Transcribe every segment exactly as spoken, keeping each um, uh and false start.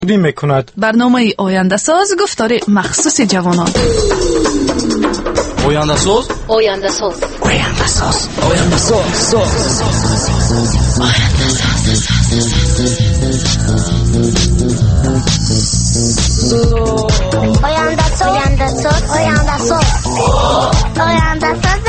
تقدیم میکند برنامه آینده ساز گفتار مخصوص جوانان. آینده ساز آینده ساز آینده ساز آینده ساز آینده ساز آینده ساز آینده ساز آینده ساز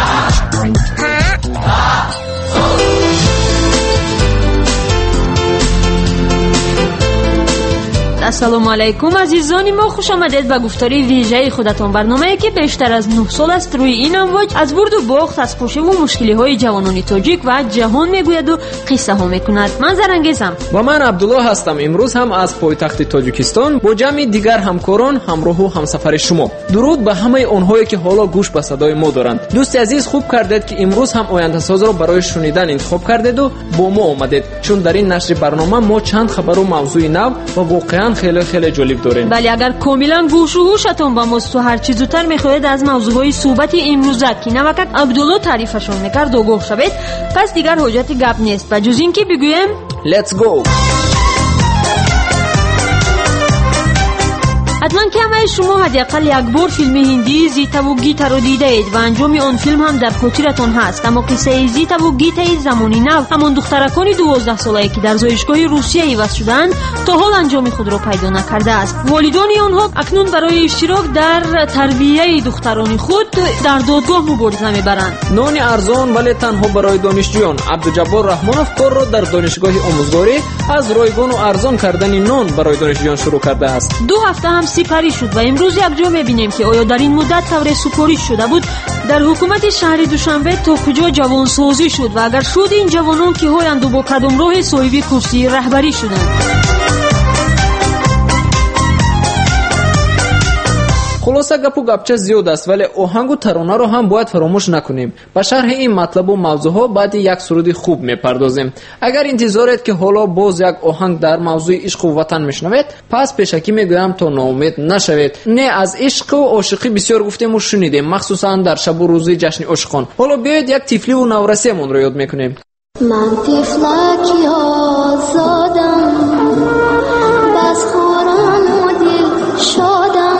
السلام علیکم عزیزان ما، خوش آمدید به گفتاری ویژه خودتان، برنامه‌ای که بیشتر از نه سال است روی این امواج از برد و باخت، از خوشی و مشکلی های جوانان تاجیک و جهان میگوید و قصه ها میکند. من زرنگیزم و من عبدالله هستم. امروز هم از پایتخت تاجیکستان با جمع دیگر همکاران همراه و همسفر شما. درود به همه آنهایی که حالا گوش به صدای ما دارند. دوست عزیز، خوب کردید که امروز هم آینده ساز را برای شنیدن انتخاب کردید و با ما آمدید، چون در این نشر برنامه ما چند خبر و موضوع نو و واقعا خیلی خیلی جالب داریم. ولی اگر کاملا گوش و هوشتون با ماست و هر چی زودتر میخواهید از موضوعهای صحبت امروزه که نوکت عبدالله تعریفشون میکرد آگاه شوید، پس دیگر حاجت گپ نیست و جز این که بگویم Let's go. حتما که همه شما حداقل یک بار فیلم هندی زیتا و گیتا رو دیده اید و انجام آن فیلم هم در خاطرتان هست. اما قصه زیتا و گیتا زمانی نو، همان دخترکان دوازده ساله‌ای که در زایشگاه روسیه ایواز شدند، تا حال انجام خود را پیدا نکرده است. والدان آنها اکنون برای اشتراک در تربیت دختران خود در دادگاه مبارزه میبرند. نان ارزان ولی تنها برای دانشجویان. عبدالجبار رحمانوف کار را در دانشگاه آموزگاری از رایگان و ارزان کردن نان برای دانشجویان شروع کرده است. دو هفته هم سپری شد و امروز یک جا می‌بینیم که آیا در این مدت طور سپاری شده بود در حکومت شهر دوشنبه تا کجا جوانسازی شد و اگر شد این جوانان که هایند و با قدم راه صاحب کرسی رهبری شدند. خلاصه گپ و گپچه زیاد است، ولی آهنگ و ترانه رو هم باید فراموش نکنیم. به شرح این مطلب و موضوعها بعد یک سرود خوب میپردازیم. اگر انتظارید که حالا باز یک آهنگ در موضوع عشق و وطن میشنوید، پس پیشکی میگویم تا ناامید نشوید. نه، از عشق و عاشقی بسیار گفتیم و شنیدیم، مخصوصا در شب و روز جشن عاشقان. حالا بیاید یک تیفلی و نورسیمون رو یاد میکنیم. من تفلکی آزادم، بس خورم و دل شادم،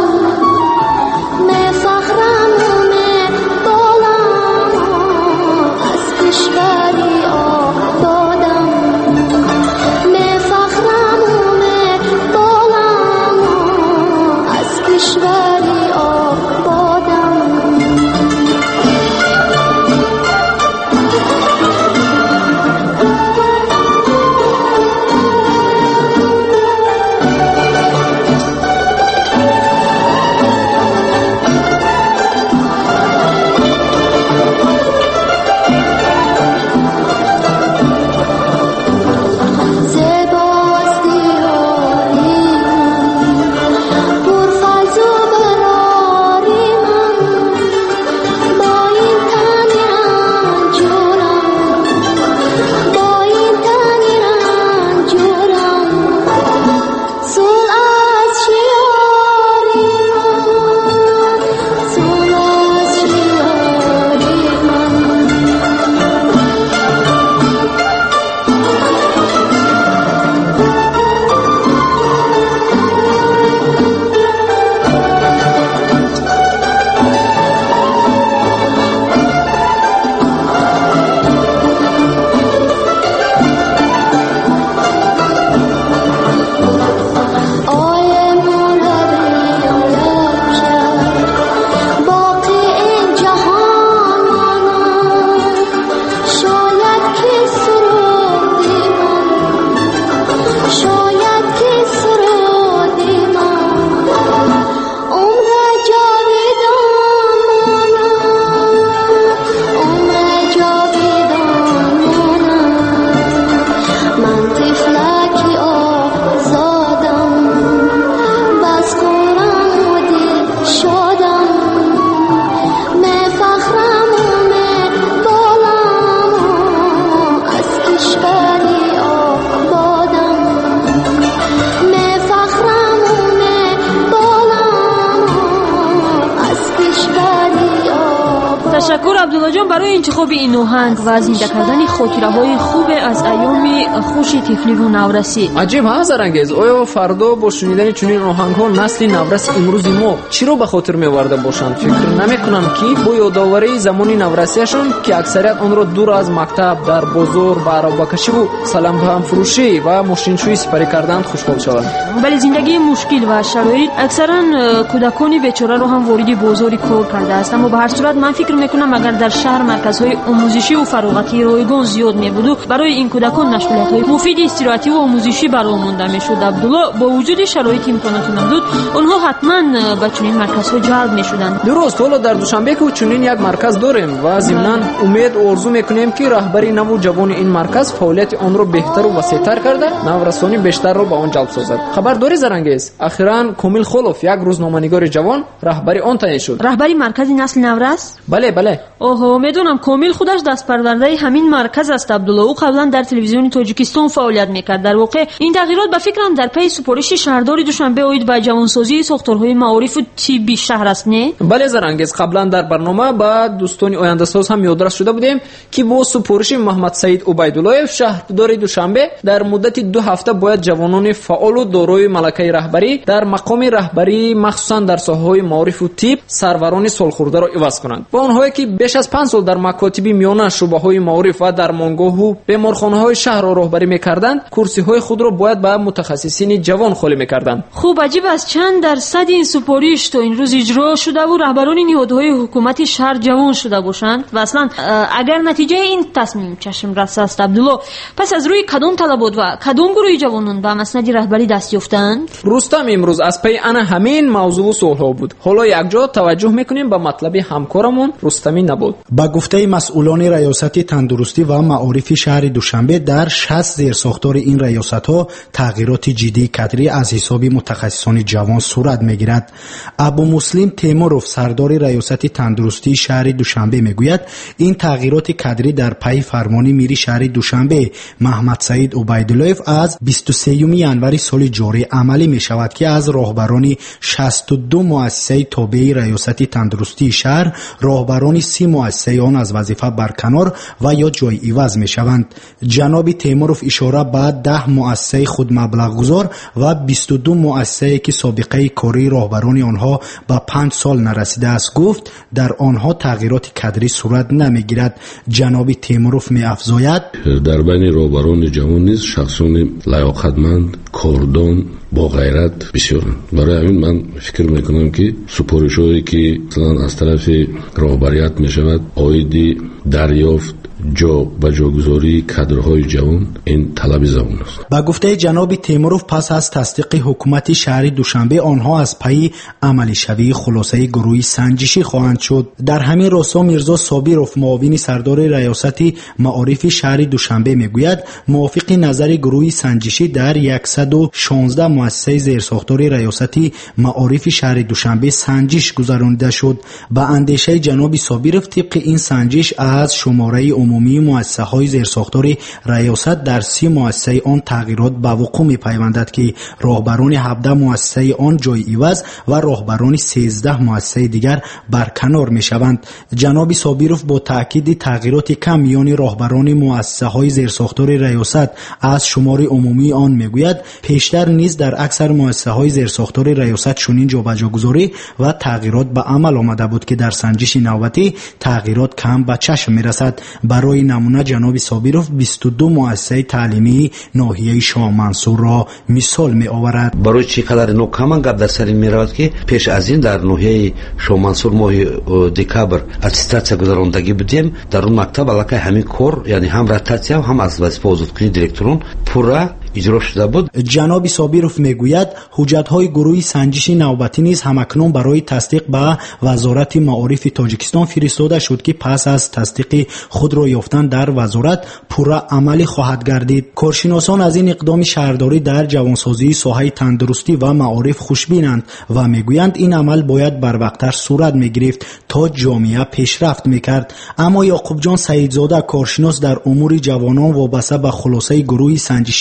برای انتخاب این آهنگ و زنده کردن خاطره‌های خوب از ایام خوش طفلی و نورسی. عجیب ها زرنگیز، آیا فردا با شنیدن چنین آهنگ‌ها نسل نورس امروزی ما چی رو به خاطر می‌آورده باشند؟ فکر نمی‌کنم که با یادآوری زمان نورسیشون که اکثریت آن را دور از مکتب، در بازار، با عربکشی و سلام هم فروشی و ماشین‌شویی سپری کردن خوشحال شوند. ولی زندگی مشکل و شرایط اکثرا کودکان بیچاره رو هم وارد بازار کار کرده است. اما به هر صورت من فکر میکنم اگر در شهر مرکزهای آموزشی و فراغتی رایگان زیاد می بود برای این کودکان مشغولیت‌های مفید استراحتی و آموزشی برآورده میشد. عبدالله با وجود شرایط امکانات محدود آنها حتما به چنین مرکزها جلب میشدند. درست. حالا در دوشنبه که چنین یک مرکز داریم و ضمن امید و آرزو میکنیم که رهبری نو و جوان این مرکز فعالیت آن را بهتر و وسیع‌تر کرده نورسانی بیشتر را به آن جلب سازد. خبرداری زرنگیز، اخیراً کامل خلوف یک روزنامه‌نگار جوان رهبری آن تعیین شد. رهبری مرکز نسل نورس؟ بله بله. اوه میدونم کامل خودش دست پرورده همین مرکز است عبدالله. او قبلا در تلویزیون تاجیکستان فعالیت میکرد. در واقع این تغییرات به فکرم در پی سپارش شهرداری دوشنبه اوید به جوانسازی ساختارهای معارف و طبی شهر است نه؟ بله زرنگیز، قبلا در برنامه با دوستان آینده ساز هم یادداشت شده بودیم که با سپارش محمد سعید عبیدالله شهردار دوشنبه در مدت دو هفته باید جوانان فعال و دارای ملکه رهبری در مقام رهبری مخصوصا در ساحه‌های معارف و طب سروران سالخورده را عوض کنند. با آنهایی که بیش از پنج سال در مکاتب میانه شعبه‌های معارف و در درمانگاه و بیمارخانه‌های شهر را راهبری می‌کردند، کرسی‌های خود را باید به متخصصین جوان خالی می‌کردند. خوب عجیب است چند درصد این سپارش تا این روز اجرا شده و رهبران نهادهای حکومت شهر جوان شده باشند و اصلا اگر نتیجه این تصمیم چشم رس است عبدالله، پس از روی کدام طلبات و کدام گروه جوانان به مسند رهبری دست یافتند؟ رستم امروز از پی انا همین موضوع سوالها بود. حالا یک جا توجه میکنیم به مطلب همکارمون رستمی نبود. با گفته مسئولان ریاست تندرستی و معارف شهر دوشنبه در شصت زیرساختار این ریاست‌ها تغییرات جدی کادری از حساب متخصصان جوان صورت میگیرد. ابو مسلم تیموروف سردار ریاست تندرستی شهر دوشنبه میگوید این تغییرات کادری در پی فرمان میری شهر دوشنبه محمد سعید عبیدالله از بیست و سوم ژانویه سال جاری عملی می شود که از راهبران شصت و دو مؤسسه تابع ریاست تندرستی شهر راهبران سی مؤسسه آن از وظیفه برکنار و یا جای عوض می شوند. جناب تیموروف اشاره به ده مؤسسه خود مبلغ گذار و بیست و دو مؤسسه که سابقه کاری راهبران آنها به پنج سال نرسیده است گفت در آنها تغییرات کادری صورت نمی گیرد. جناب تیموروف می افزاید در بین راهبران جوان نیز شخصان لیاقتمند کاردان با غیرت بسیارند. برای همین من فکر میکنم که سپارش‌هایی که مثلا از طرف راهبریت میشود عاید دریافت جا به جاگذاری کادرهای جوان این طلب زمان است. با گفته جناب تیموروف پس از تصدیق حکومت شهر دوشنبه آنها از پی عملی شوی خلاصه گروهی سنجشی خواهند شد. در همین راستا میرزا صابیروف معاون سردار ریاست معارف شهر دوشنبه میگوید موافق نظر گروهی سنجشی در صد و شانزده مؤسسه زیرساختار ریاست معارف شهر دوشنبه سنجش گذرانده شد. با اندیشه جناب صابیروف طبق این سنجش از شماره عمومی مؤسسه‌های زیرساختار ریاست در سی مؤسسه آن تغییرات به وقوع می‌پیوندد که راهبران هفده مؤسسه آن جای عوض و راهبران سیزده مؤسسه دیگر برکنار می‌شوند. جناب صابیروف با تاکید تغییرات کم میان راهبران مؤسسه‌های زیرساختار ریاست از شماره عمومی آن میگوید پیشتر نیز در اکثر مؤسسه‌های زیرساختار ریاست چنین جابجاگذاری و تغییرات به عمل آمده بود که در سنجش نوبتی تغییرات کم به چشم می‌رسد. برای نمونه جناب صابیروف بیست و دو مؤسسه تعلیمی ناحیه شاه منصور را مثال می آورد. برای چی قدر نوکمان گپ در سر می رود که پیش از این در ناحیه شاه منصور ماه دکامبر اتستاسیا گذراندگی بودیم. در اون مکتب علاقه همین کار یعنی هم رتاتسیا و هم از وظیفه آزادکنی دیرکتوران پورا اجرا شده بود. جناب صابیروف میگوید حجت‌های گروه سنجش نوبتی نیز همکنون برای تصدیق به وزارت معارف تاجیکستان فرستاده شد که پس از تصدیق خود را یافتن در وزارت پورا عملی خواهد گردید. کارشناسان از این اقدام شهرداری در جوانسازی ساحه تندرستی و معارف خوشبینند و میگویند این عمل باید بروقتر صورت میگرفت تا جامعه پیشرفت میکرد. اما یعقوب جان سعیدزاده کارشناس در امور جوانان وابسته به خلاصه گروه سنجشی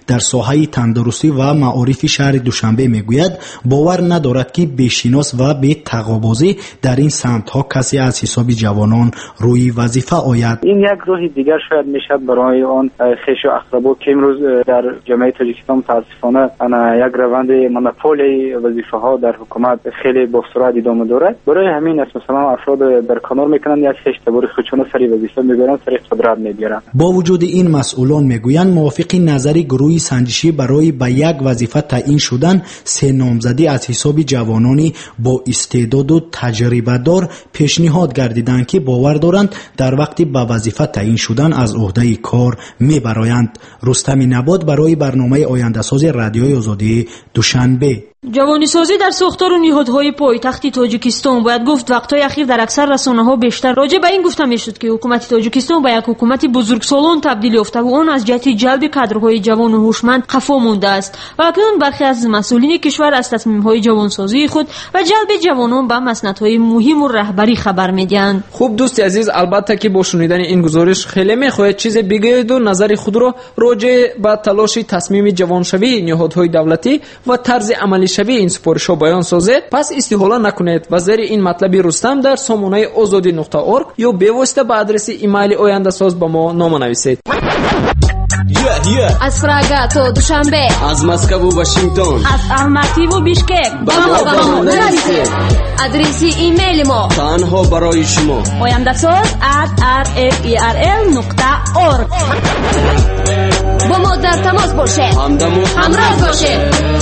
در ساحه تندرستی و معارف شهر دوشنبه میگوید باور ندارد که بیشیناس و به تقابازی در این سمت ها کسی از حساب جوانان روی وظیفه آید. این یک راه دیگر شاید میشد برای آن خویش و اقربا که امروز در جامعه تاجیکستان متاسفانه یک روند مونوپول وظیفه ها در حکومت خیلی با سرعت ادامه دارد. برای همین است مثلا افراد در کنار میکنن یک هیچ تبر خودشون سری وظیفه میبرن، سری قدرت میبرن. با وجود این مسئولان میگویند موافق نظری گروه سنجشی برای به یک وظیفه تعیین شدن سه نامزدی از حساب جوانانی با استعداد و تجربه دار پیشنهاد گردیدند که باور دارند در وقتی به وظیفه تعیین شدن از عهده کار میبرایند. رستم نبات برای برنامه آینده‌ساز رادیوی آزادی دوشنبه. جوانی سازی در ساختار و نهادهای پایتخت تاجیکستان باید گفت وقتهای اخیر در اکثر رسانه‌ها بیشتر راجع به این گفته می‌شد که حکومت تاجیکستان به یک حکومت بزرگسالان تبدیل یافته و آن از جهت جلب کادرهای جوان و هوشمند خفا مانده است و اکنون برخی از مسئولین کشور از تصمیم‌های جوانسازی خود و جلب جوانان به مسندهای مهم و رهبری خبر می‌دهند. خوب دوست عزیز، البته که با شنیدن این گزارش خیلی می‌خواهید چیز بگویید و نظر خود را راجع به تلاش تصمیم جوانشوی نهادهای دولتی و طرز عملی شوی این سپارش‌ها بیان سازید. پس استحاله نکنید و زیر این مطلب رستم در سامانه آزادی نقطه اورگ یا به واسطه به آدرس ایمیل آینده ساز به ما نامه نویسید. Yeah, yeah. از پراگ تا دوشنبه، از مسکو و واشنگتن، از الماتی و بیشکک با ما با ما نویسید. آدرس ایمیل ما تنها برای شما آینده ساز at r f e r l نقطه org. با ما در تماس باشید، همراه باشید.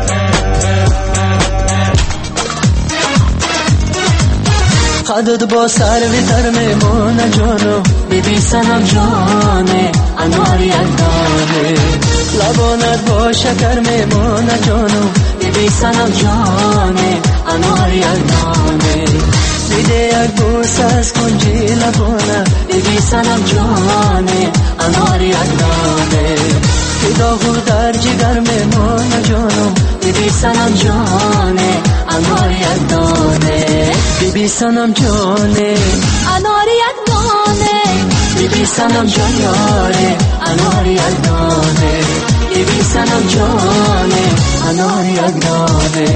قدد با سر ویتر میمونه جانو بیبی سنم جانه انوار یک دانه لبانت با شکر میمونه جانو بیبی سنم جانه انوار یک دانه میده یک بوس از کنجی لبانه بیبی سنم جانه انوار یک دانه داغو در جگر میمونه جانو بیبی سنم جانه انوار یک دانه بیبی سنم جانه انوار یک دانه بیبی سنم جان یاره انوار یک دانه بیبی سنم جانه انوار یک دانه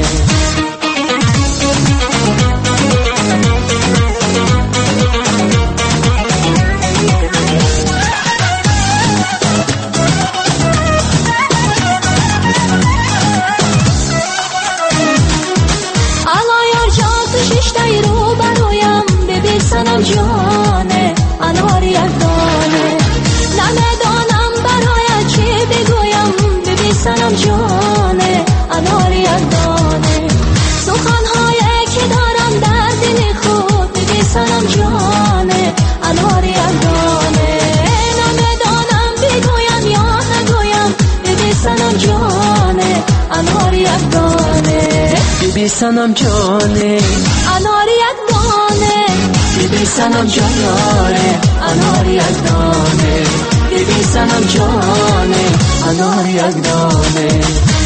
سنم جانه انوار یک دانه نمیدانم برای چی بگویم ببین سنم جانه انوار یک دانه سخنهایی که دارم در دل خود ببین سنم جانه انوار یک دانه نمیدانم بگویم یا نگویم ببین سنم جانه انوار یک دانه ببین سنم جانه انوار یک دانه بیبی سنم جان یاره انوار یک دانه بیبی سنم جانه انوار یک دانه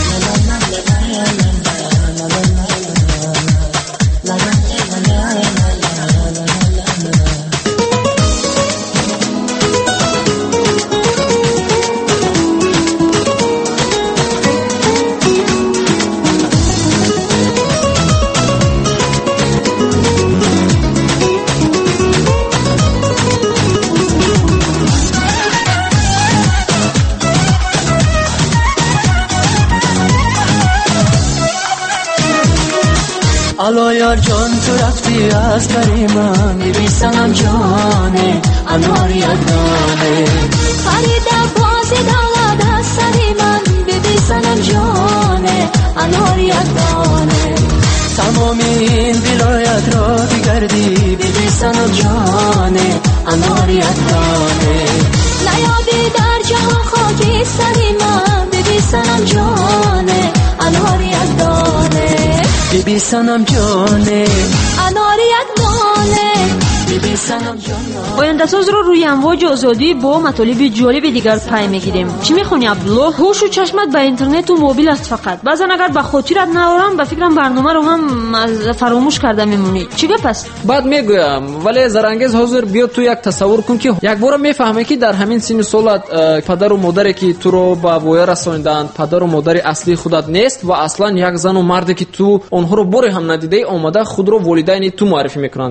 الا یار جان تو رفتی از بری من بیبی سنم جانه انوار یک دانه خریده بازی دالد از سری من بیبی سنم جانه انوار یک دانه تمام این ولایت را بگردی بیبی سنم جانه انوار یک دانه نیابی در جهان خاکی سری من بیبی سنم جانه انوار یک دانه بیبی سنم جانه انوار یک دانه oyandasоz ро рӯи амвоҷи озодӣ бо матолиби ҷолиби дигар пай мегирем. Чӣ мехоҳӣ Абдулло? Ҳушу чашмат ба интернету мобил аст фақат. Баъзан агар ба хотират наорам, ба фикрам барномаро ҳам фаромӯш карда мемонӣ. Чӣ гап аст? баъд мегӯям, вале зарангез ҳозир биё ту як тасаввур кун ки якбора мефаҳме ки дар ҳамин синни солат падару модаре ки туро ба воя расонидаанд падару модари аслии худат нест ва аслан як зану марде ки ту онҳоро боре ҳам надидаи омада худро волидайни ту муаррифӣ мекунанд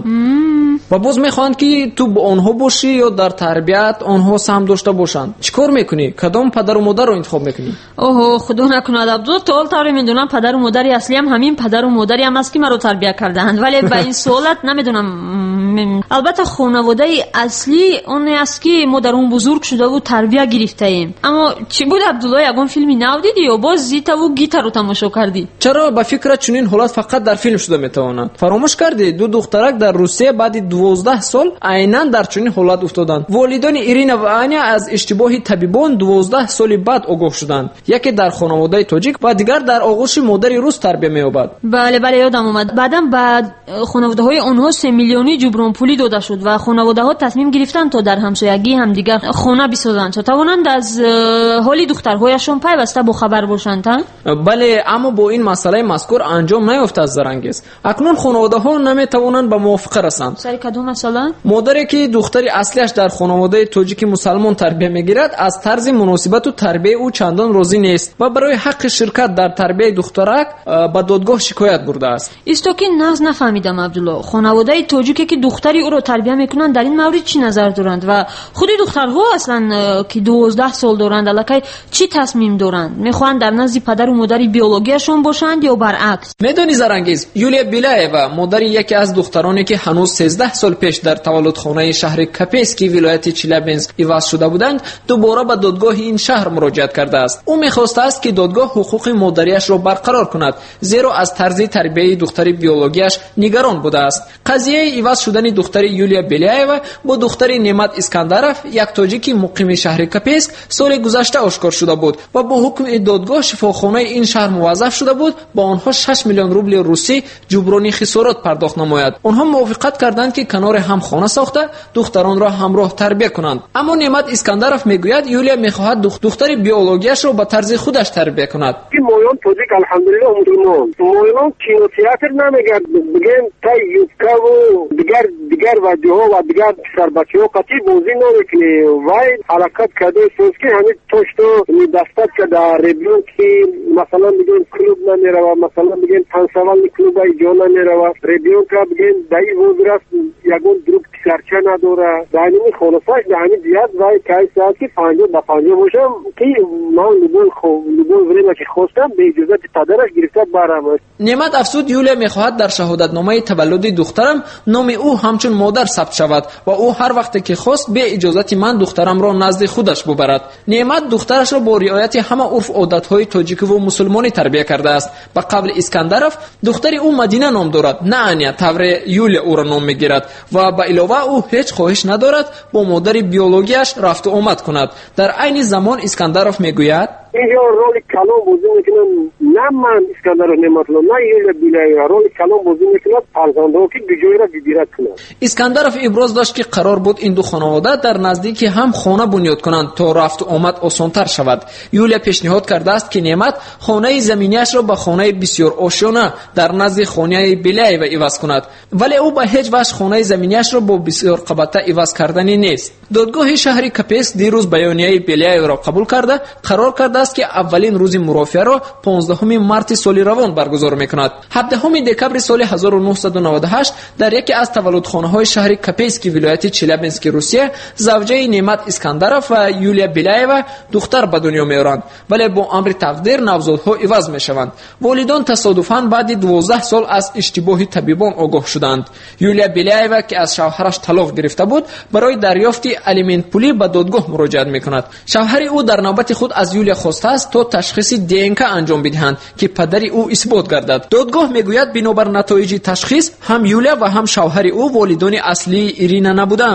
ва боз мехоҳанд ки ту бо онҳо бошӣ ё дар тарбият онҳо саҳм дошта бошанд. чӣ кор мекунӣ? Кадом падару модарро интихоб мекунӣ? Оҳо, худо накунад Абдулло, то ҳол тавре медонам падару модари аслиам ҳамин падару модариам аст ки маро тарбия кардаанд, вале ба ин суолат намедонам. Албатта хонаводаи аслӣ оне аст ки мо дар он бузург шудаву тарбия гирифтаем. Аммо чӣ буд Абдулло, ягон филми нав дидӣ ё боз Зитаву Гитаро тамошо кардӣ? Чаро ба фикрат чунин ҳолат фақат дар филм шуда метавонад? Фаромӯш кардӣ, ду духтарак дар Русия баъди дувоздаҳ сол айнан дар чунин ҳолат уфтоданд. Волидони Ирина ва Аня аз иштибоҳи табибон дувоздаҳ соли баъд огоҳ шуданд. Яке дар хонаводаи тоҷик ва дигар дар оғӯши модари рус тарбия меёбад. Бале, бале, ёдам омад. Баъдан ба хонаводаҳои онҳо се миллионӣ ҷубронпулӣ дода шуд ва хонаводаҳо тасмим гирифтанд то дар ҳамсоягии ҳамдигар хона бисозанд, то тавонанд аз ҳоли духтарҳояшон пайваста бохабар бошанд. Бале, аммо бо ин масъалаи мазкур анҷом наёфтааст Зарангез. Акнун хонаводаҳо наметавонанд ба мувофиқа расанд. Сари кадом масъала? модаре ки духтари аслиаш дар хонаводаи тоҷики мусалмон тарбия мегирад, аз тарзи муносибату тарбияи ӯ чандон розӣ нест ва барои ҳаққи ширкат дар тарбияи духтарак ба додгоҳ шикоят бурдааст. Исто ки нағз нафаҳмидам Абдулло. Хонаводаи тоҷике ки духтари ӯро тарбия мекунанд дар ин маврид чӣ назар доранд ва худи духтарҳо аслан ки дувоздаҳ сол доранд аллакай чӣ тасмим доранд? Мехоҳанд дар назди падару модари биологияшон бошанд ё баръакс? медонӣ Зарангез, Юлия Беляева, модари яке аз духтароне ки ҳанӯз сенздаҳ сол пеш дар таваллудхонаи шаҳри Капейски вилояти Челябинск иваз шуда буданд, дубора ба додгоҳи ин шаҳр муроҷиат кардааст. ӯ мехостааст ки додгоҳ ҳуқуқи модариашро барқарор кунад, зеро аз тарзи тарбияи духтари биологияш нигарон будааст. қазияи иваз шудани духтари Юлия Беляева бо духтари Немат Искандаров, як тоҷики муқими шаҳри Капейск, соли гузашта ошкор шуда буд ва бо ҳукми додгоҳ шифохонаи ин шаҳр муваззаф шуда буд ба онҳо шаш миллион рубли русӣ ҷуброни хисорот пардохт намояд. онҳо мувофиқат карданд ки канори ҳам хона сохта духтаронро ҳамроҳ тарбия кунанд. аммо Немат Искандаров мегӯяд Юлия мехоҳад духтари биологияшро ба тарзи худаш тарбия кунад. моён тоҷик алҳамдулиллоҳ мусулмон. моён кинотеатр намегӯяд бигем тай юбкаву дигар дигар ваҷҳо ва дигар писарбачаҳо қатъи бозӣ намекунӣ. вай ҳаракат карда эҳсос ки ҳамин точно дастат када ребён ки масалан бигем клуб намерава, масалан бигем танцевальни клуба иҷо намерава. ребёнка бигем даи возраст ягон друг писарча надора. даҳаними хонасааш даҳани дият вай кайсаат ки панҷоҳ ба панҷоҳ бошам ки ман любой любой время ки хостам бе иҷозати падараш гирифта барам. Немат афзуд, Юлия мехоҳад дар шаҳодатномаи таваллуди духтарам номи ӯ ҳамчун модар сабт шавад ва ӯ ҳар вақте ки хост бе иҷозати ман духтарамро назди худаш бубарад. Немат духтарашро бо риояти ҳама урф одатҳои тоҷикиву мусулмонӣ тарбия кардааст. ба қавли Искандаров, духтари ӯ Мадина ном дорад, на Аня, тавре Юлия ӯро ном мегирад ва ба илова ӯ ҳеҷ хоҳиш надорад бо модари биологияш рафту омад кунад. дар айни замон Искандаров мегӯяд: اینجا رول کلام بازی میکنن، نه من اسکندر نعمت‌الله نه یولیا بیلایeva رول کلام بازی میکنن فرزندها که بجای را دیدیرت کنند. اسکندرов иброз дошт ки қарор буд ин ду хонавода дар наздики ҳам хона бунёд кунанд то рафту омад осонтар шавад. Юлия пешниҳод кардааст ки Неъмат хонаи заминиашро ба хонаи бисёр ошёна дар назди хонаи Беляева иваз кунад, вале ӯ ба ҳеҷ ваҷҳ хонаи заминиашро бо бисёр қабата иваз кардани нест. додгоҳи шаҳри Капейск дирӯз баёнияи Беляевро қабул карда қарор кардааст ки аввалин рӯзи мурофиаро понздаҳуми марти соли равон баргузор мекунад. ҳабдаҳуми декабри соли ҳазору нуҳсаду наводу ҳашт дар яке аз таваллудхонаҳои шаҳри Капейски вилояти Челябински Русия завҷаи Немат Искандаров ва Юлия Беляева духтар ба дунё меоранд, вале бо амри тақдир навзодҳо иваз мешаванд. волидон тасодуфан баъди дувоздаҳ сол аз иштибоҳи табибон огоҳ шуданд. Юлия Беляева ки аз шавҳараш талоқ гирифта буд, барои дарёфти алиментпулӣ ба додгоҳ муроҷиат мекунад. шавҳари ӯ дар навбати худ аз Юлия хостааст то ташхиси ДНК анҷом бидиҳанд ки падари ӯ исбот гардад. додгоҳ мегӯяд бинобар натоиҷи ташхис ҳам Юлия ва ҳам шавҳари ӯ волидони аслии Ирина набуданд.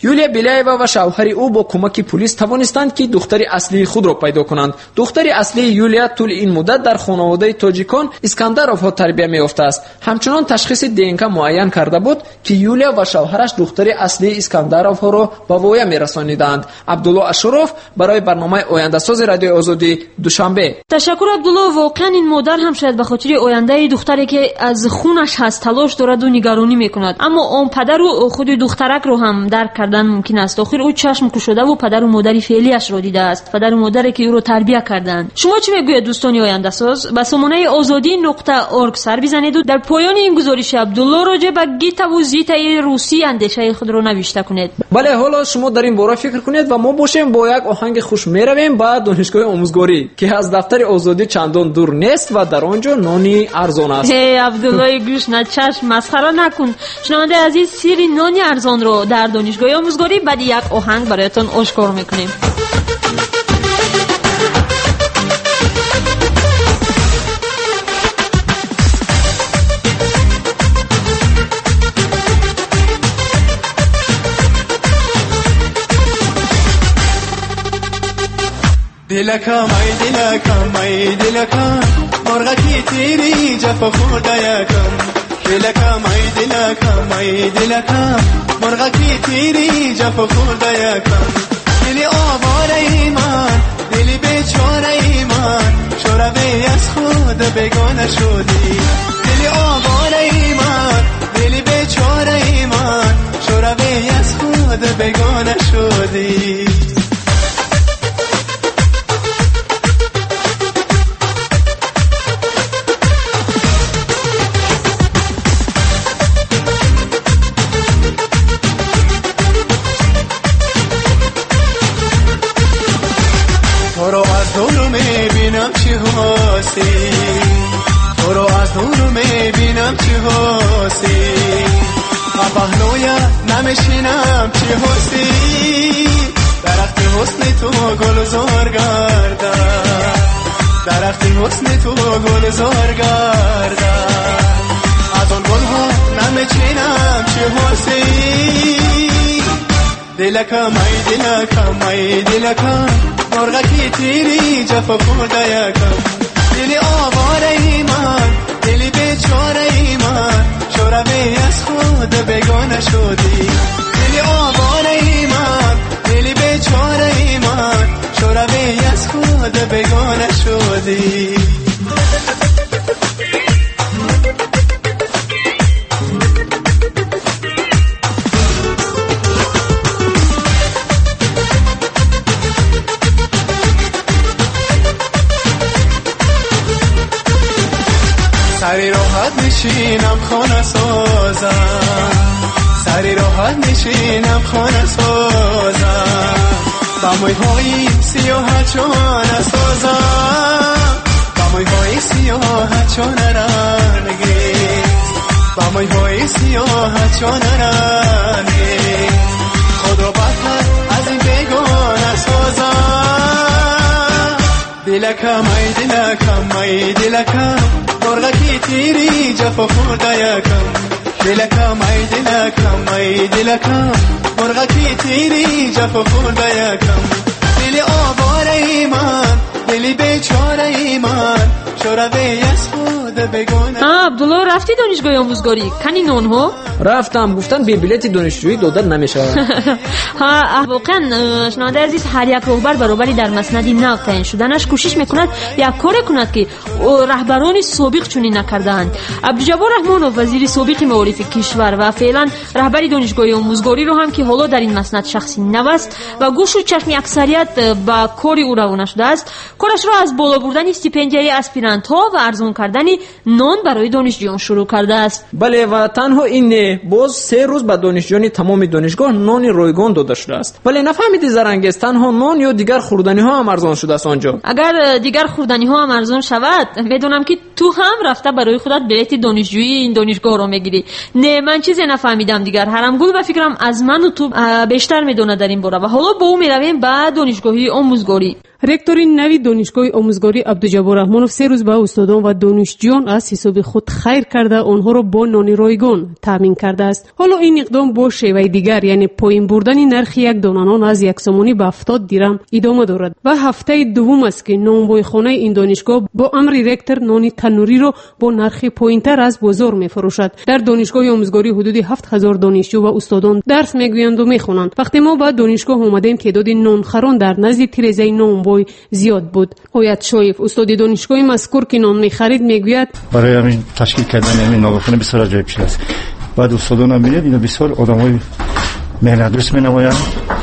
یولیا بیلیایوا و شوهر او با کمک پلیس توانستند که دختر اصلی خود را پیدا کنند. دختر اصلی یولیا طول این مدت در خانواده تاجیکان اسکندروف تربیت می‌یافته است. همچنان تشخیص دی ان کی معین کرده بود که یولیا و شوهرش دختر اصلی اسکندروف را به وای می‌رسانیدند. عبدالله اشرف برای برنامه آینده ساز رادیو آزادی دوشنبه. تشکر عبدالله. واقعا این مادر هم شاید به خاطر آینده دختری که از خونش هست تلاش دارد و نگرانی میکند، اما اون پدر و خود دخترک رو هم درک کردن ممکن است. آخر او چشم گشوده و پدر و مادر فعلیش را دیده است، پدر و مادری که او رو تربیت کردند. شما چی میگوید دوستان آینده ساز؟ به سامانه آزادی نقطه اورگ سر بزنید و در پایان این گزارش عبدالله راجع به گیتا و زیتا روسی اندیشه خود رو نوشته کنید. بله، حالا شما در این باره فکر کنید و ما باشیم با یک آهنگ خوش میرویم به دانشگاه آموزگاری که از دفتر آزادی چندان دور نیست و در آنجا نانی ارزان است. هی عبدالله گوش نه چشم مسخره نکن. شنونده عزیز، سری نانی ارزان رو در دانشگاه آموزگاری بعد یک آهنگ برایتان آشکار میکنیم. دلکم ای دلکم ای دلکم مرغکی تیری جفا خورده یکم. دلکم ای دلکم ای دلکم مرغکی تیری جفا خورده یکم. دلی آواره ای من دلی بیچاره ای من شوروی از خود بگانه شدی. دلی آواره ای من دلی بیچاره ای من شوروی از خود بگانه شدی. تو رو از دور میبینم چی هستی، تو رو از دور میبینم چی هستی. پهلوی نمیشینم چی هستی. درخت حسن تو گلزار گردن، درخت حسن تو گلزار گردن. از آن گلها نمیچینم چی هستی. دلکم ای دلکم ای دلکم مرغکی تیری جفا خورده یکم. دلی آواره ای من دلی بیچاره ای من شوروی از خود بگانه شدی. دلی آواره ای من دلی بیچاره ای من شوروی از خود بگانه شدی. سری راحت نشینم خانه سازم، سری راحت نشینم خانه سازم. با مویهای سیاه چانه سازم، با مویهای سیاه چانه رنگی، با مویهای سیاه چانه رنگی. خدا بطر از این بیگانه سازم. دلکم ای دلکم ای دلکم مرغکی تیری جفا خورده یکم. دلکم ای دلکم ای دلکم مرغکی تیری جفا خورده یکم. دلی آواره ای من دلی بیچاره ای من شوروی از خود بگانه. ها عبدالله رفتی دانشگاه آموزگاری؟ کنی نون ها؟ رفتم، گفتن به بلیت دانشجویی دادن نمیشه. ها واقعا شنونده عزیز، هر یک رهبر برابری در مسند نو تعیین شدنش کوشش میکند یک کار کند که رهبران سابق چنین نکردند. عبدالجبار رحمان وزیر سابق معارف کشور و فعلا رهبر دانشگاه آموزگاری رو هم که حالا در این مسند شخصی نو است و گوش و چشم اکثریت با کار او روانه شده است، کارش را از بالا بردن استیپندیای اسپیرانت ها و ارزان کردن نان برای دانشجویان شروع کرده است. بله و تنها این باز سه روز به دانشجویان تمام دانشگاه نان رایگان داده شده است. ولی نفهمیدی زرنگیز تنها نان یا دیگر خوردنی ها هم ارزان شده است آنجا؟ اگر دیگر خوردنی ها هم ارزان شود بدونم که تو هم رفته برای خودت بلیت دانشجویی این دانشگاه رو میگیری. نه من چیزی نفهمیدم دیگر. هرمگول و فکرم از من و تو بیشتر میدونه در این باره و حالا با او میرویم به دانشگاهی آموزگاری. رکتور نوی دانشگاه آموزگاری عبدالجبار رحمانوف سه روز به استادان و دانشجویان از حساب خود خیر کرده آنها را با نان رایگان تامین کرده است. حالا این اقدام با شیوه دیگر یعنی پایین بردن نرخ یک دانه نان از یک سومانی به هفتاد درم ادامه دارد و هفته دوم است که نانوای خانه این دانشگاه با امر رکتور نان تنوری را با نرخ پایینتر از بازار می‌فروشد. در دانشگاه آموزگاری حدود هفت هزار دانشجو و استادان درس می‌گویند و می‌خوانند. وقتی ما به دانشگاه آمدیم تعداد نانخران در نزد تیرزه نانوای زیاد بود. هویت شایف استاد دانشگاه مذکور که نان می‌خرید می‌گوید برای همین تشکیل کردن همین نانخانه بسیار جای پیش است. بعد استادان هم می‌بینید اینا بسیار آدمای مهنت‌دوست می‌نمایند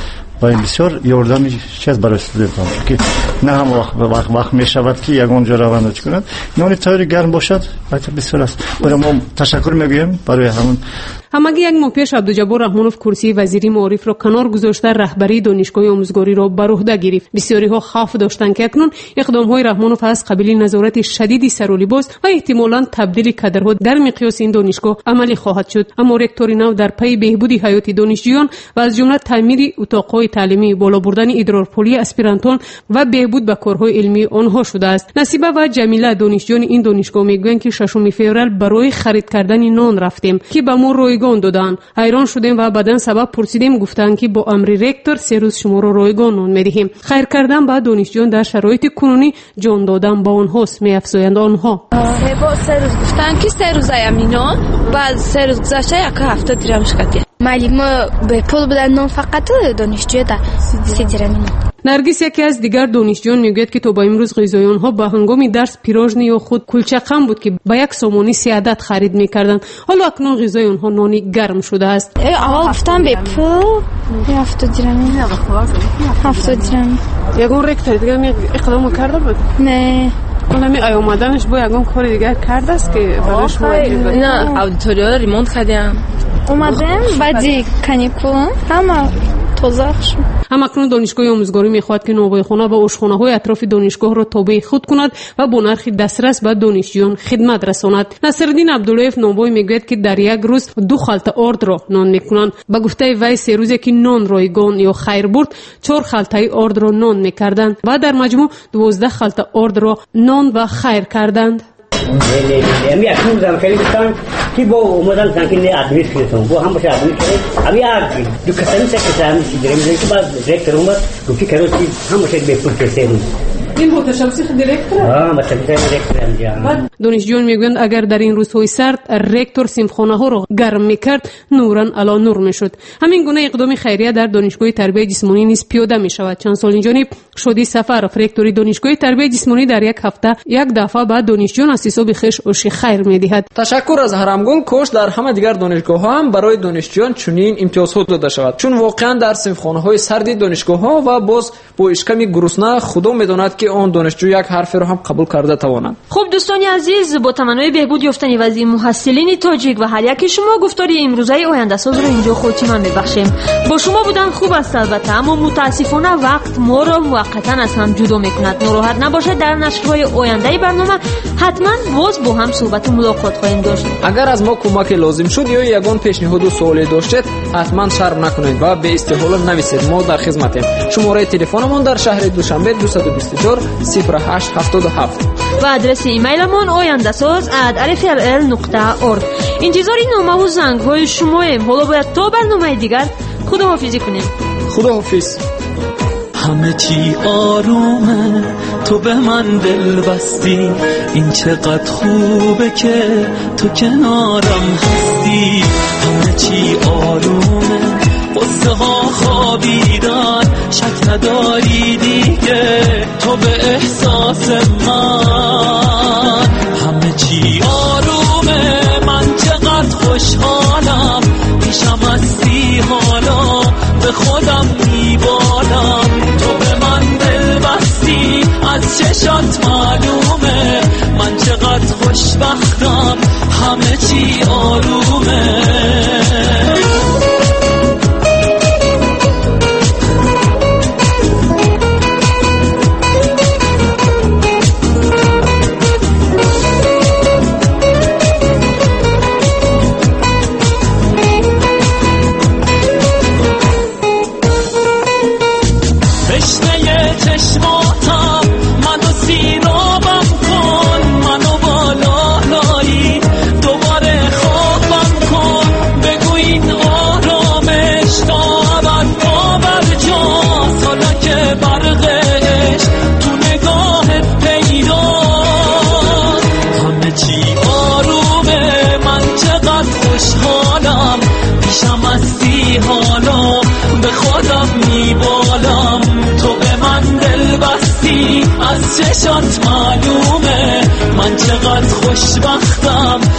و این بسیار یاردمی چیز برای استودنتان که نه هم وقت وقت, وقت می شود که یگان جا روند کنند نان تایری گرم باشد حتی بسیار است. برای ما تشکر میگویم برای همون. همگی یک ماه پیش عبدالجبار رحمانوف کرسی وزیری معارف را کنار گذاشته رهبری دانشگاه آموزگاری را بر عهده گرفت. بسیاری ها خوف داشتند که اکنون اقدام های رحمانوف از قبیل نظارت شدید سر و لباس و احتمالاً تبدیل کادرها در مقیاس این دانشگاه عملی خواهد شد. اما رکتور نو در پی بهبود حیات دانشجویان و از جمله تعمیر اتاق‌های تعلیمی، بالا بردن ادرارپولی اسپیرانتان و بهبود به کارهای علمی آنها شده است. نصیبه و جمیله دانشجویان این دانشگاه میگویند که ششم فوریه برای خرید کردن نان رفتیم که به ما رایگان دادن. حیران شدیم و بعداً سبب پرسیدیم گفتند که با امر رکتور سه روز شما را رایگان نان میدهیم. خیر کردن با دانشجویان در شرایط کنونی جان دادن با آنهاست می‌افزایند آنها. با سه روز گفتن که سه روز اینا بعد سه روز گذشته یک هفته دیرم شکایت. معلم به پول بدن نان فقط دانشجو در سی درمی. نرگس یکی از دیگر دانشجویان میگوید که تا با امروز غذای آنها به هنگام درس پیراژنی یا خود کلچه قم بود که با یک سومانی سی عدد خرید میکردند. حالا اکنون غذای آنها نانی گرم شده است. اول گفتم به پول هفتاد درمی. هفتاد درمی. یگان رکتور دیگه اقدام کرده بود؟ نه. حالا می آمدنش با یگان کار دیگر کرده است که برایش واجب. نه اودیتوریا ریمونت کردیم. اومدم بعدی کانیکول همه توضیح شد. هم اکنون دانشگاه آموزگاری میخواهد که نانوایخانه و آشخانه‌های اطراف دانشگاه را تابع خود کند و با نرخ دسترس به دانشجویان خدمت رساند. نصرالدین عبداللهیف نانوای میگوید که در یک روز دو خلطه آرد را نان میکنند. به گفته وی سه روزی که نان رایگان یا خیر برد چهار خلطه آرد را نان میکردند و در مجموع دوازده خلطه آرد را نان و خیر کردند. امی اکنون زم خیلی بستان که با اومدن زنگی آدمی کردم با هم باشه آدمی کرد امی آدمی دو کسانی سه کسانی دیدیم که بعد رکتور اومد گفتی که روزی هم باشه به پول کردیم. این بود تشخیص دیرکتور؟ آه مثلا دیرکتور انجام. دانشجویان میگویند اگر در این روزهای سرد رکتور صنفخانه ها را گرم میکرد نورا علی نور میشد. همین گونه اقدام خیریه در دانشگاه تربیت جسمانی نیز پیاده میشود. چند سال اینجانب شادی سفرов رکتوری دانشگاه تربیت جسمانی در یک هفته یک دفعه بعد دانشجویان از حساب خویش اوشی خیر میدهد. تشکر از هرمگون کوش در همه دیگر دانشگاه ها هم برای دانشجویان چنین امتیازات داده شود چون واقعا در صنفخانه های سرد دانشگاه ها و باز با اشکمی گرسنه خدا میداند که آن دانشجو یک حرف را هم قبول کرده توانند. خب دوستان عزیز با تمنای بهبود یافتن وضعیت محصلین تاجیک و هر یک شما گفتاری امروزه آینده ساز رو اینجا خاتمه میبخشیم. با شما بودن خوب است البته اما متاسفانه وقت ما را موقتا از هم جدا میکند. ناراحت نباشید در نشرهای آینده برنامه حتما باز با هم صحبت و ملاقات خواهیم داشت. اگر از ما کمک لازم شد یا یگان پیشنهاد و سوالی داشتید حتما شرم نکنید و به استحاله نویسید. ما در خدمتیم. شماره تلفنمون در شهر دوشنبه دو صد و بیست و چهار صفر هشت هفتاد و هفت و آدرس ایمیلمون آینده‌ساز ات الف ال ال نقطه اورگ. انتظار نامه و زنگ‌های شماییم. حالا باید تا برنامه دیگر خداحافظی کنیم. خداحافظ. همه چی آرومه تو به من دل بستی این چقدر خوبه که تو کنارم هستی. همه چی آرومه قصه ها خوابیدن شک نداری دیگه تو به احساس من. همه چی آرومه من چقدر خوشحالم پیشم هستی حالا به خودم میبالم. تو به من دل بستی از چشات معلومه من چقدر خوشبختم. همه چی آرومه. تشنه چشماتم از چشات معلومه من چقدر خوشبختم